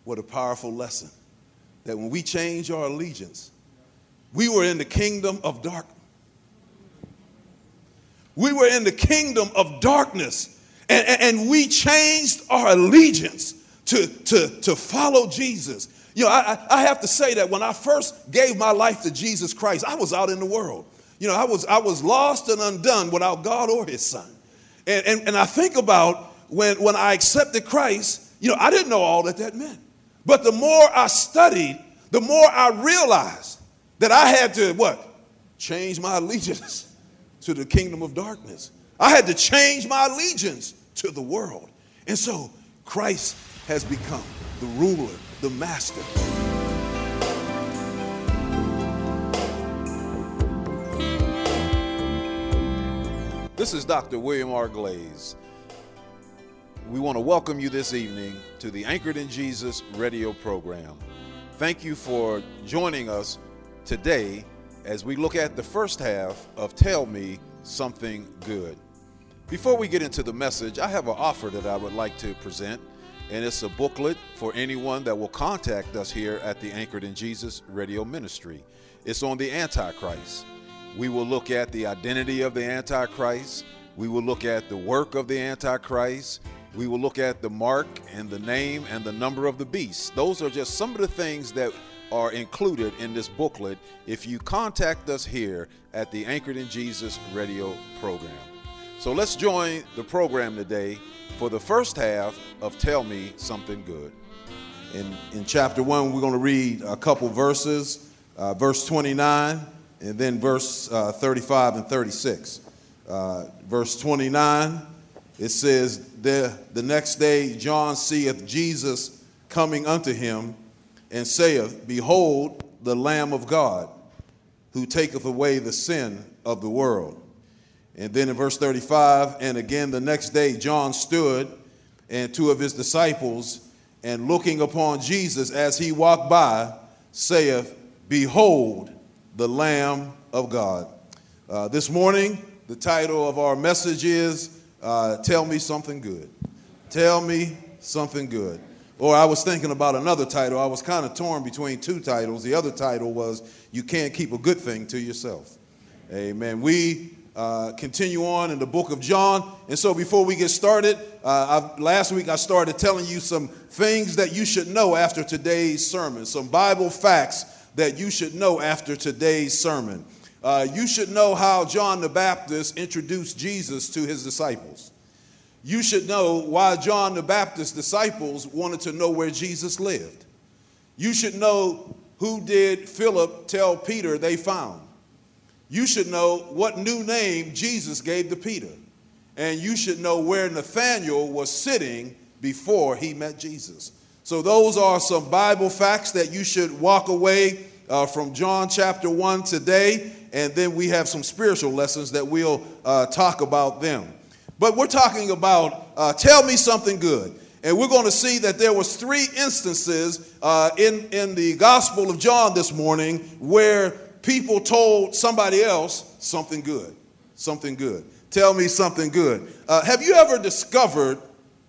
What a powerful lesson. That when we change our allegiance, we were in the kingdom of darkness. We were in the kingdom of darkness, and we changed our allegiance to follow Jesus. You know, I have to say that when I first gave my life to Jesus Christ, I was out in the world. You know, I was lost and undone without God or his son. And I think about when I accepted Christ, you know, I didn't know all that meant. But the more I studied, the more I realized that I had to, change my allegiance to the kingdom of darkness. I had to change my allegiance to the world. And so Christ has become the ruler, the master. This is Dr. William R. Glaze. We want to welcome you this evening to the Anchored in Jesus radio program. Thank you for joining us today as we look at the first half of Tell Me Something Good. Before we get into the message, I have an offer that I would like to present, and it's a booklet for anyone that will contact us here at the Anchored in Jesus radio ministry. It's on the Antichrist. We will look at the identity of the Antichrist. We will look at the work of the Antichrist. We will look at the mark and the name and the number of the beast. Those are just some of the things that are included in this booklet if you contact us here at the Anchored in Jesus radio program. So let's join the program today for the first half of Tell Me Something Good. In chapter 1, we're going to read a couple verses, verse 29 and then verse 35 and 36. Verse 29, it says, the next day John seeth Jesus coming unto him, and saith, Behold, the Lamb of God, who taketh away the sin of the world. And then in verse 35, and again the next day John stood, and two of his disciples, and looking upon Jesus as he walked by, saith, Behold, the Lamb of God. This morning, the title of our message is, Tell Me Something Good. Tell me something good. Or I was thinking about another title. I was kind of torn between two titles. The other title was, You Can't Keep a Good Thing to Yourself. Amen. We continue on in the book of John. And so before we get started, last week I started telling you some things that you should know after today's sermon, some Bible facts that you should know after today's sermon. You should know how John the Baptist introduced Jesus to his disciples. You should know why John the Baptist's disciples wanted to know where Jesus lived. You should know who did Philip tell Peter they found. You should know what new name Jesus gave to Peter. And you should know where Nathanael was sitting before he met Jesus. So those are some Bible facts that you should walk away from John chapter 1 today. And then we have some spiritual lessons that we'll talk about them. But we're talking about Tell Me Something Good. And we're going to see that there was 3 instances in the Gospel of John this morning where people told somebody else something good. Something good. Tell me something good. Have you ever discovered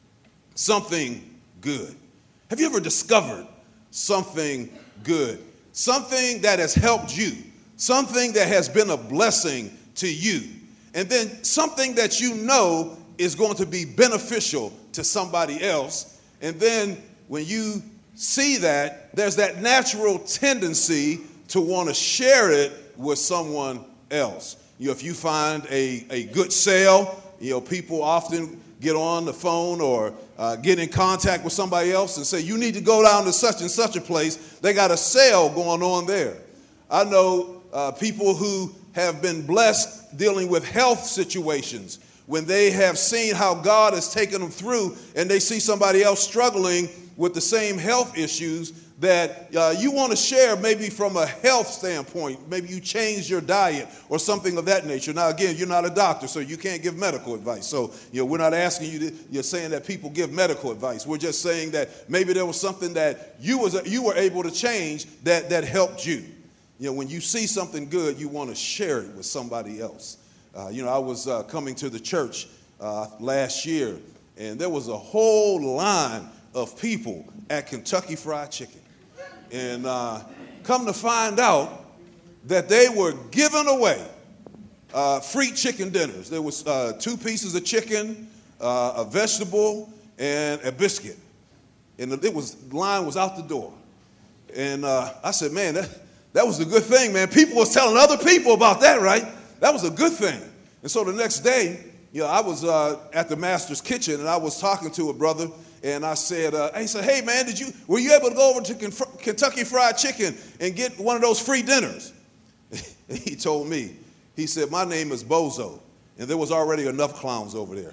something good? Have you ever discovered something good? Something that has helped you. Something that has been a blessing to you. And then something that you know is going to be beneficial to somebody else. And then when you see that, there's that natural tendency to want to share it with someone else. You know, if you find a good sale, you know, people often get on the phone or get in contact with somebody else and say, you need to go down to such and such a place. They got a sale going on there. I know people who have been blessed dealing with health situations when they have seen how God has taken them through and they see somebody else struggling with the same health issues that you want to share maybe from a health standpoint. Maybe you change your diet or something of that nature. Now, again, you're not a doctor, so you can't give medical advice. So, you know, we're not asking you to, you're saying that people give medical advice. We're just saying that maybe there was something that you were able to change that helped you. You know, when you see something good, you want to share it with somebody else. You know, I was coming to the church last year, and there was a whole line of people at Kentucky Fried Chicken. And come to find out that they were giving away free chicken dinners. There was 2 pieces of chicken, a vegetable, and a biscuit. And the line was out the door. And I said, man, that was a good thing, man. People was telling other people about that, right? That was a good thing. And so the next day, I was at the master's kitchen, and I was talking to a brother, and I said, hey man, were you able to go over to Kentucky Fried Chicken and get one of those free dinners? And he told me, he said, my name is Bozo, and there was already enough clowns over there.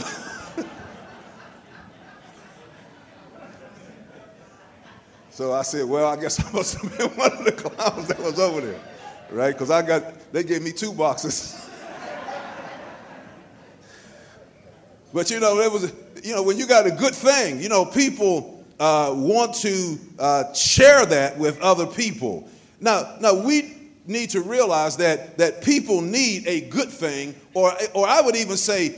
So I said, well, I guess I must have been one of the clowns that was over there, right? Because they gave me 2 boxes. But when you got a good thing, people want to share that with other people. Now we need to realize that people need a good thing, or I would even say,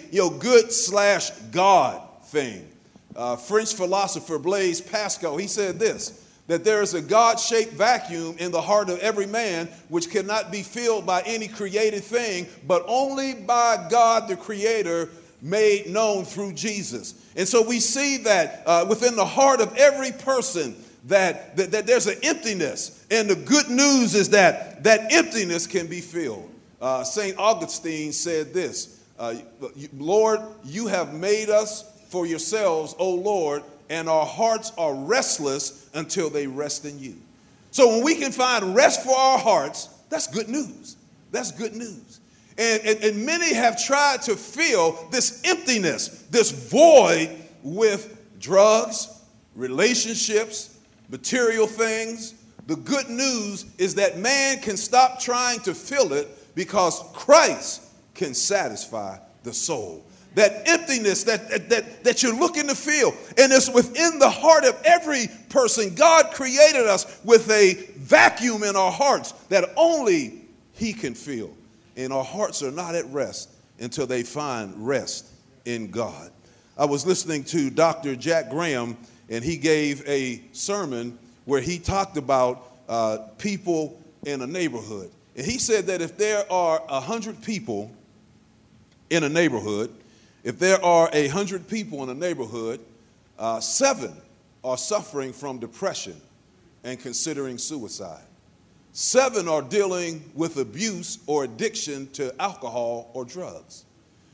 good/God thing. French philosopher Blaise Pascal, he said this, that there is a God-shaped vacuum in the heart of every man which cannot be filled by any created thing, but only by God the Creator made known through Jesus. And so we see that within the heart of every person that there's an emptiness. And the good news is that emptiness can be filled. St. Augustine said this, Lord, you have made us for yourselves, O Lord, and our hearts are restless until they rest in you. So when we can find rest for our hearts, that's good news. That's good news. And many have tried to fill this emptiness, this void with drugs, relationships, material things. The good news is that man can stop trying to fill it because Christ can satisfy the soul. That emptiness that you're looking to fill, and it's within the heart of every person. God created us with a vacuum in our hearts that only He can fill. And our hearts are not at rest until they find rest in God. I was listening to Dr. Jack Graham, and he gave a sermon where he talked about people in a neighborhood. And he said that if there are 100 people in a neighborhood, if there are 100 people in a neighborhood, 7 are suffering from depression and considering suicide. 7 are dealing with abuse or addiction to alcohol or drugs.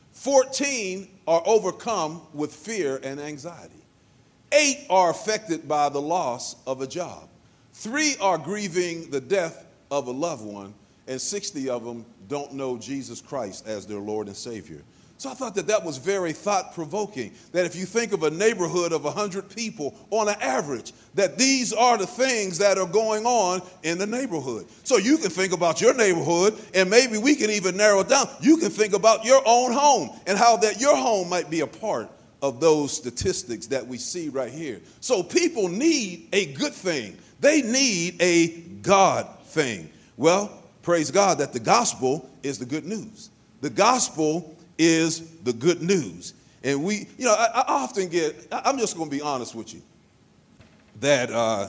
14 are overcome with fear and anxiety. 8 are affected by the loss of a job. 3 are grieving the death of a loved one, and 60 of them don't know Jesus Christ as their Lord and Savior. So I thought that was very thought-provoking, that if you think of a neighborhood of 100 people on an average, that these are the things that are going on in the neighborhood. So you can think about your neighborhood, and maybe we can even narrow it down. You can think about your own home and how that your home might be a part of those statistics that we see right here. So people need a good thing. They need a God thing. Well, praise God that the gospel is the good news. The gospel is the good news. And I often I'm just going to be honest with you, that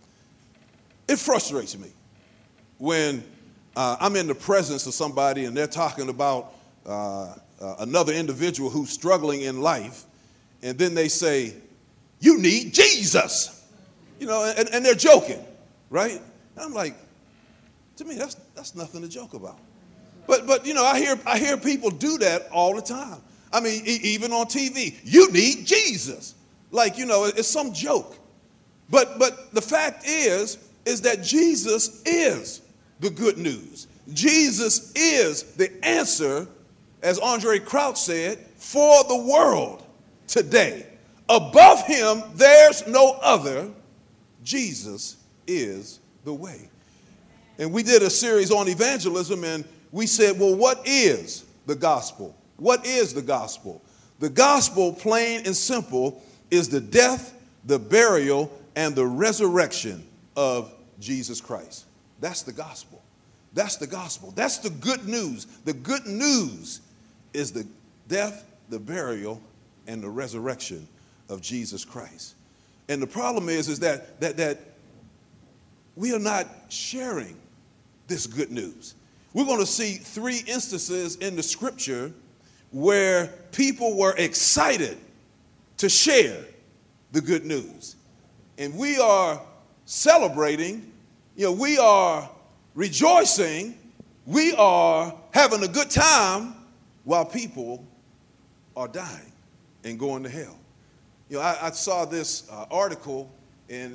it frustrates me when I'm in the presence of somebody and they're talking about another individual who's struggling in life, and then they say, you need Jesus, and they're joking, right? And I'm like, to me, that's nothing to joke about. But I hear people do that all the time. I mean, even on TV, you need Jesus. Like, it's some joke. But the fact is that Jesus is the good news. Jesus is the answer, as Andre Crouch said, for the world today. Above him, there's no other. Jesus is the way. And we did a series on evangelism, and we said, well, what is the gospel? What is the gospel? The gospel, plain and simple, is the death, the burial, and the resurrection of Jesus Christ. That's the gospel. That's the gospel. That's the good news. The good news is the death, the burial, and the resurrection of Jesus Christ. And the problem is that we are not sharing this good news. We're going to see 3 instances in the scripture where people were excited to share the good news. And we are celebrating, we are rejoicing, we are having a good time while people are dying and going to hell. I saw this article in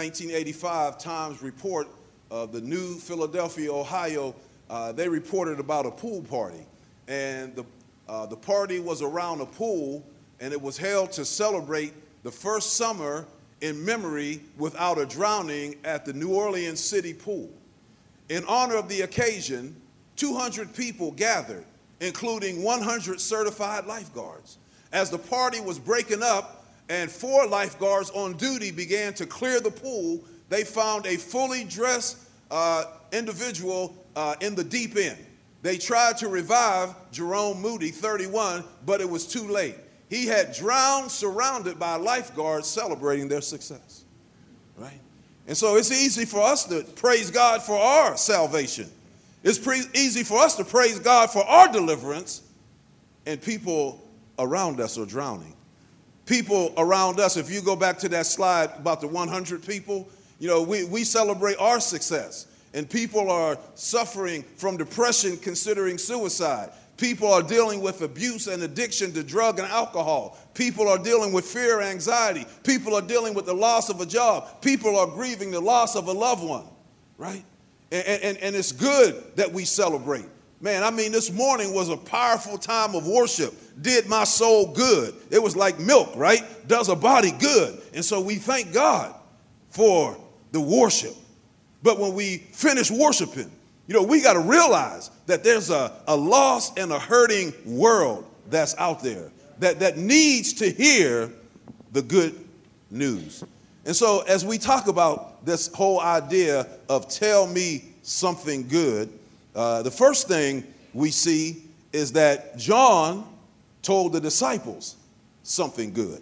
1985 Times report of the New Philadelphia, Ohio. They reported about a pool party, and the party was around a pool, and it was held to celebrate the first summer in memory without a drowning at the New Orleans City Pool. In honor of the occasion, 200 people gathered, including 100 certified lifeguards. As the party was breaking up and 4 lifeguards on duty began to clear the pool, they found a fully dressed individual in the deep end. They tried to revive Jerome Moody, 31, but it was too late. He had drowned, surrounded by lifeguards celebrating their success, right? And so it's easy for us to praise God for our salvation. It's easy for us to praise God for our deliverance, and people around us are drowning. People around us, if you go back to that slide about the 100 people, we celebrate our success, and people are suffering from depression, considering suicide. People are dealing with abuse and addiction to drug and alcohol. People are dealing with fear and anxiety. People are dealing with the loss of a job. People are grieving the loss of a loved one, right? And it's good that we celebrate. Man, this morning was a powerful time of worship. Did my soul good. It was like milk, right? Does a body good. And so we thank God for the worship. But when we finish worshiping, we got to realize that there's a lost and a hurting world that's out there that needs to hear the good news. And so as we talk about this whole idea of tell me something good, the first thing we see is that John told the disciples something good.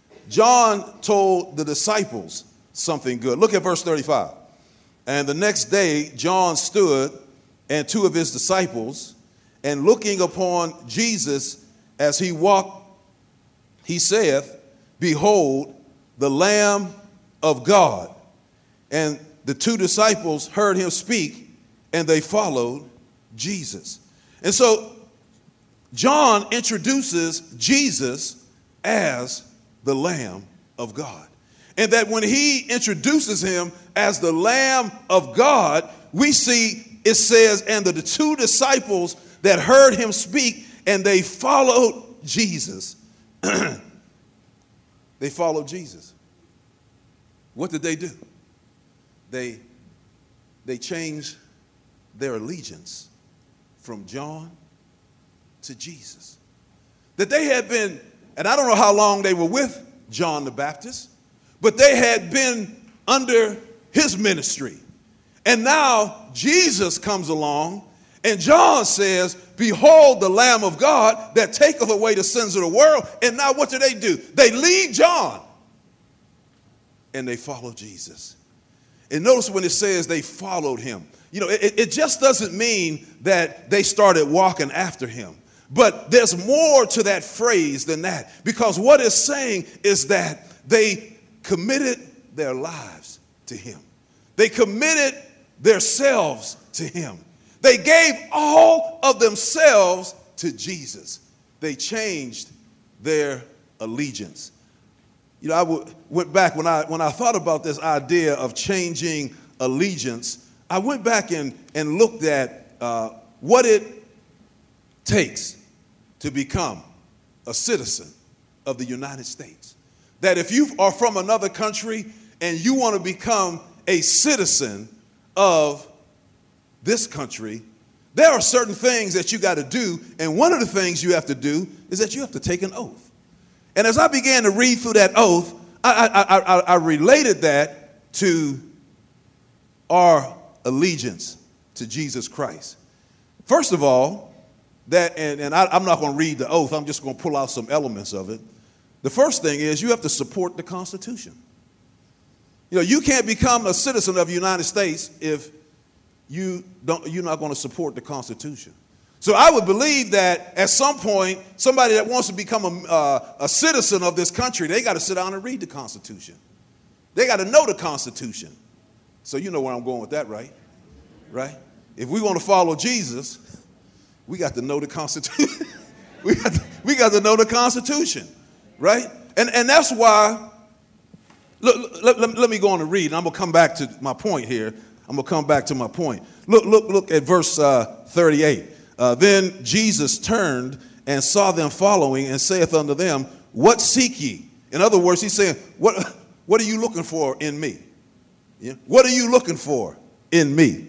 John told the disciples something good. Look at verse 35. And the next day, John stood and 2 of his disciples, and looking upon Jesus as he walked, he saith, Behold, the Lamb of God. And the 2 disciples heard him speak, and they followed Jesus. And so John introduces Jesus as the Lamb of God. And that when he introduces him as the Lamb of God, we see it says, and the 2 disciples that heard him speak, and they followed Jesus. They followed Jesus. What did they do? They changed their allegiance from John to Jesus. That they had been, and I don't know how long they were with John the Baptist, but they had been under his ministry. And now Jesus comes along, and John says, Behold the Lamb of God that taketh away the sins of the world. And now what do? They leave John, and they follow Jesus. And notice when it says they followed him, it just doesn't mean that they started walking after him. But there's more to that phrase than that, because what it's saying is that they committed their lives to him. They committed themselves to him. They gave all of themselves to Jesus. They changed their allegiance. I went back when I thought about this idea of changing allegiance. I went back and looked at what it takes to become a citizen of the United States. That if you are from another country and you want to become a citizen of this country, there are certain things that you got to do. And one of the things you have to do is that you have to take an oath. And as I began to read through that oath, I related that to our allegiance to Jesus Christ. First of all, I'm not going to read the oath. I'm just going to pull out some elements of it. The first thing is you have to support the Constitution. You can't become a citizen of the United States if you're not going to support the Constitution. So I would believe that at some point, somebody that wants to become a citizen of this country, they got to sit down and read the Constitution. They got to know the Constitution. So you know where I'm going with that, right? Right? If we want to follow Jesus, we got to know the Constitution. we got to know the Constitution, right? And that's why, let me go on and read, and I'm going to come back to my point here. Look at verse 38. Then Jesus turned and saw them following and saith unto them, what seek ye? In other words, he's saying, what are you looking for in me? Yeah? What are you looking for in me?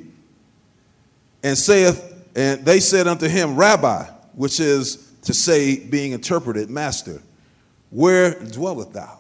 And they said unto him, Rabbi, which is to say, being interpreted, Master, where dwellest thou?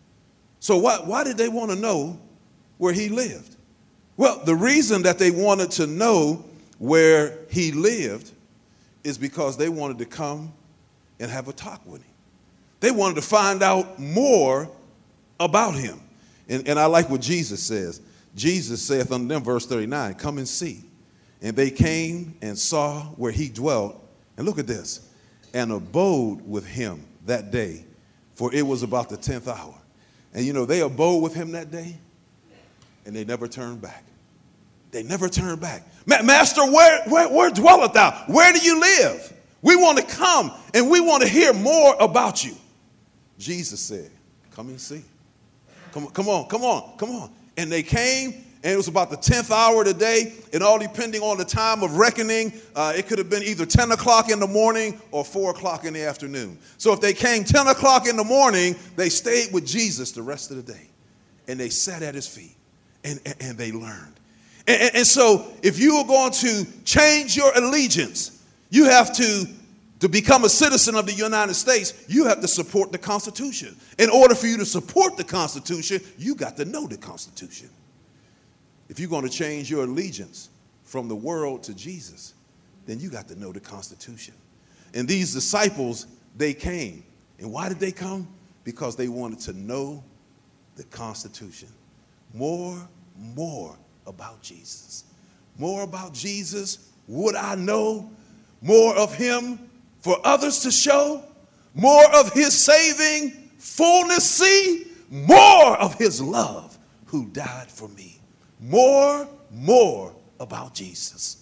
So why did they want to know where he lived? Well, the reason that they wanted to know where he lived is because they wanted to come and have a talk with him. They wanted to find out more about him. And I like what Jesus says. Jesus saith unto them, verse 39, come and see. And they came and saw where he dwelt. And look at this. And abode with him that day, for it was about the 10th hour. And they abode with him that day, and they never turned back. They never turned back. Master, where dwelleth thou? Where do you live? We want to come and we want to hear more about you. Jesus said, come and see. Come on. And they came, and it was about the 10th hour of the day, and all depending on the time of reckoning, it could have been either 10 o'clock in the morning or 4 o'clock in the afternoon. So if they came 10 o'clock in the morning, they stayed with Jesus the rest of the day, and they sat at his feet, and they learned. And so if you are going to change your allegiance, you have to become a citizen of the United States, you have to support the Constitution. In order for you to support the Constitution, you got to know the Constitution. If you're going to change your allegiance from the world to Jesus, then you got to know the Constitution. And these disciples, they came. And why did they come? Because they wanted to know the Constitution. More about Jesus. More about Jesus. Would I know more of him for others to show? More of his saving fullness see? More of his love who died for me. More about Jesus.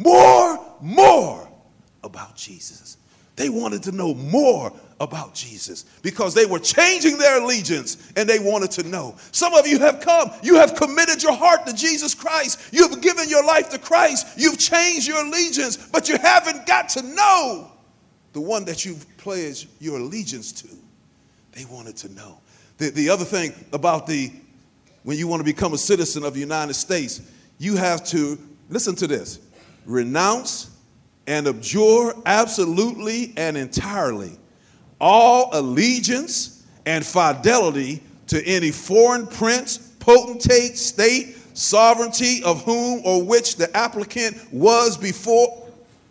More about Jesus. They wanted to know more about Jesus because they were changing their allegiance and they wanted to know. Some of you have come. You have committed your heart to Jesus Christ. You've given your life to Christ. You've changed your allegiance, but you haven't got to know the one that you've pledged your allegiance to. They wanted to know. The other thing about when you want to become a citizen of the United States, you have to, listen to this, renounce and abjure absolutely and entirely all allegiance and fidelity to any foreign prince, potentate, state, sovereignty of whom or which the applicant was before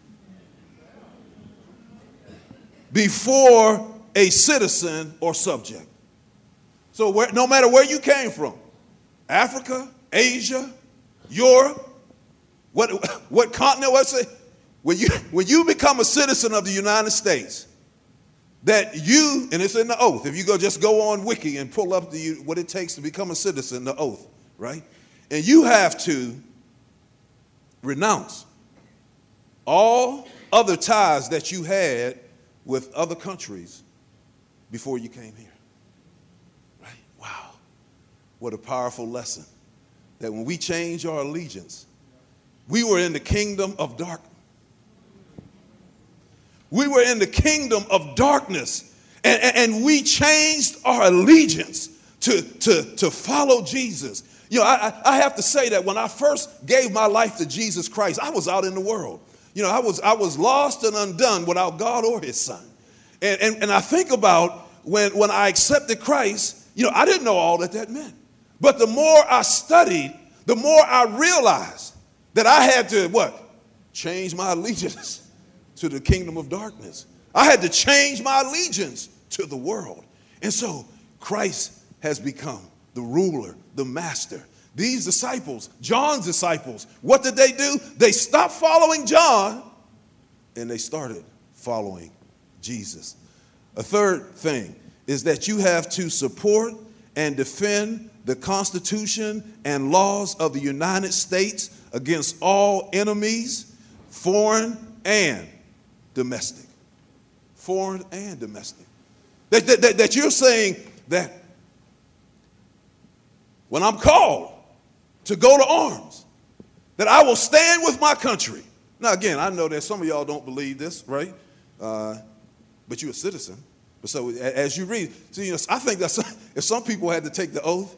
a citizen or subject. So no matter where you came from, Africa, Asia, Europe, what continent, let's say, when you become a citizen of the United States, that you, and it's in the oath, if you just go on Wiki and pull up what it takes to become a citizen, the oath, right? And you have to renounce all other ties that you had with other countries before you came here. Right? Wow. What a powerful lesson. That when we change our allegiance, we were in the kingdom of darkness. We were in the kingdom of darkness, and we changed our allegiance to follow Jesus. I have to say that when I first gave my life to Jesus Christ, I was out in the world. I was lost and undone without God or his son. And I think about when I accepted Christ, I didn't know all that meant. But the more I studied, the more I realized that I had to, change my allegiance to the kingdom of darkness. I had to change my allegiance to the world. And so Christ has become the ruler, the master. These disciples, John's disciples, what did they do? They stopped following John and they started following Jesus. A third thing is that you have to support and defend the Constitution and laws of the United States against all enemies, foreign and domestic. Foreign and domestic. That you're saying that when I'm called to go to arms, that I will stand with my country. Now, again, I know that some of y'all don't believe this, right? But you're a citizen. So as you read, see, I think that if some people had to take the oath,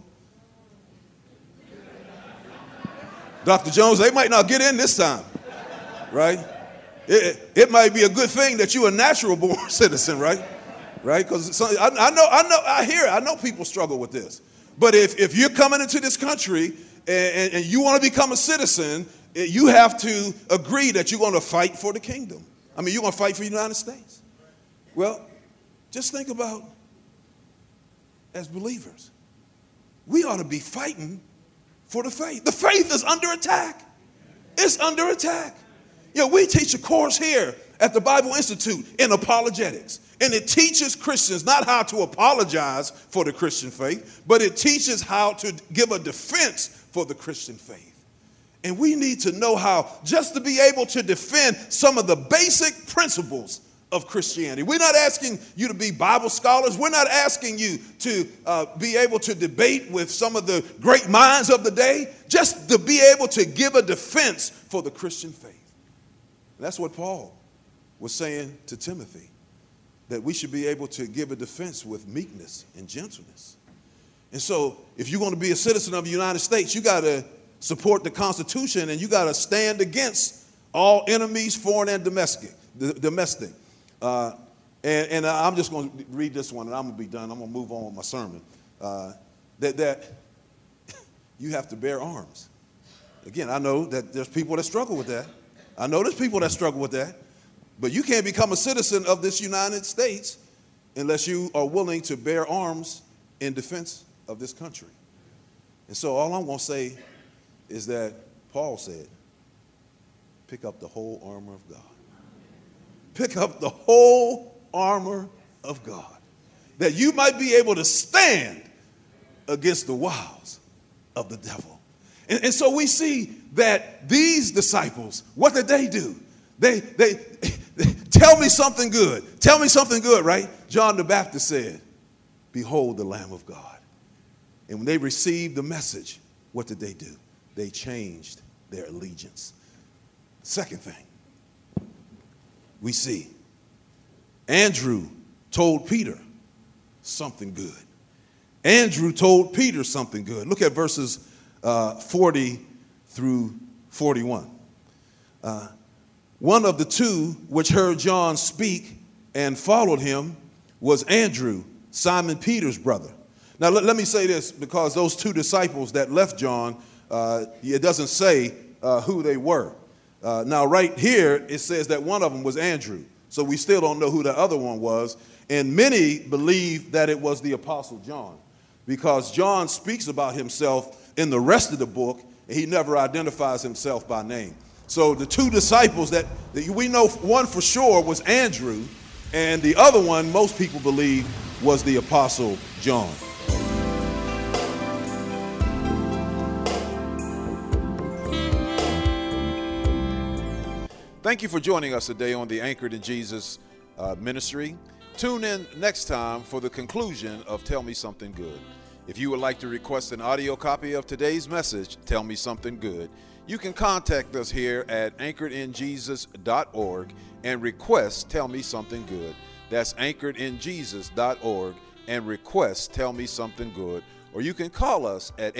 Dr. Jones, they might not get in this time, right? It might be a good thing that you're a natural-born citizen, right? Right? Because I know people struggle with this. But if you're coming into this country and you want to become a citizen, you have to agree that you're going to fight for the kingdom. I mean, you're going to fight for the United States. Well, just think about, as believers, we ought to be fighting for the faith. The faith is under attack. It's under attack. You know, we teach a course here at the Bible Institute in apologetics. And it teaches Christians not how to apologize for the Christian faith, but it teaches how to give a defense for the Christian faith. And we need to know how just to be able to defend some of the basic principles of Christianity. We're not asking you to be Bible scholars. We're not asking you to be able to debate with some of the great minds of the day, just to be able to give a defense for the Christian faith. And that's what Paul was saying to Timothy, that we should be able to give a defense with meekness and gentleness. And so if you're going to be a citizen of the United States, you got to support the Constitution and you got to stand against all enemies, foreign and domestic. And I'm just going to read this one and I'm going to be done. I'm going to move on with my sermon. That you have to bear arms. Again, I know that there's people that struggle with that. I know there's people that struggle with that. But you can't become a citizen of this United States unless you are willing to bear arms in defense of this country. And so all I'm going to say is that Paul said, pick up the whole armor of God. Pick up the whole armor of God, that you might be able to stand against the wiles of the devil. And so we see that these disciples, what did they do? They tell me something good. Tell me something good, right? John the Baptist said, behold the Lamb of God. And when they received the message, what did they do? They changed their allegiance. Second thing, we see Andrew told Peter something good. Andrew told Peter something good. Look at verses 40 through 41. One of the two which heard John speak and followed him was Andrew, Simon Peter's brother. Now, let me say this, because those two disciples that left John, it doesn't say who they were. Now, right here, it says that one of them was Andrew. So we still don't know who the other one was. And many believe that it was the Apostle John, because John speaks about himself in the rest of the book, and he never identifies himself by name. So the two disciples that we know, one for sure was Andrew, and the other one, most people believe, was the Apostle John. Thank you for joining us today on the Anchored in Jesus ministry. Tune in next time for the conclusion of Tell Me Something Good. If you would like to request an audio copy of today's message, Tell Me Something Good, you can contact us here at anchoredinjesus.org and request Tell Me Something Good. That's anchoredinjesus.org and request Tell Me Something Good. Or you can call us at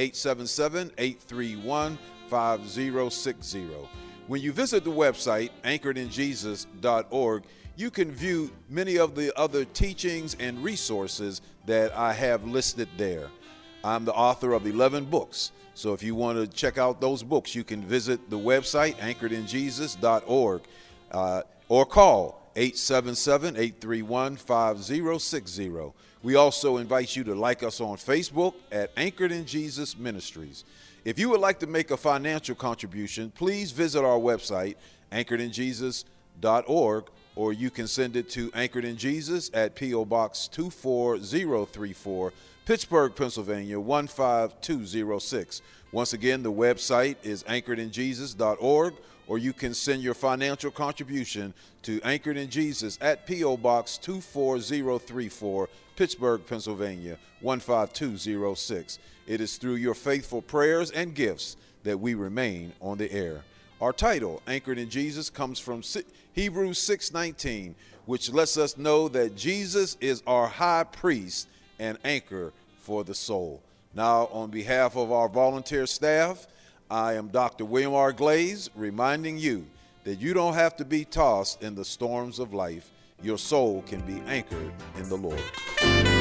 877-831-5060. When you visit the website, anchoredinjesus.org, you can view many of the other teachings and resources that I have listed there. I'm the author of 11 books. So if you want to check out those books, you can visit the website, anchoredinjesus.org, or call 877-831-5060. We also invite you to like us on Facebook at Anchored in Jesus Ministries. If you would like to make a financial contribution, please visit our website, anchoredinjesus.org, or you can send it to Anchored in Jesus at P.O. Box 24034, Pittsburgh, Pennsylvania 15206. Once again, the website is anchoredinjesus.org, or you can send your financial contribution to Anchored in Jesus at P.O. Box 24034, Pittsburgh, Pennsylvania 15206. It is through your faithful prayers and gifts that we remain on the air. Our title, Anchored in Jesus, comes from Hebrews 6:19, which lets us know that Jesus is our high priest and anchor for the soul. Now, on behalf of our volunteer staff, I am Dr. William R. Glaze, reminding you that you don't have to be tossed in the storms of life. Your soul can be anchored in the Lord.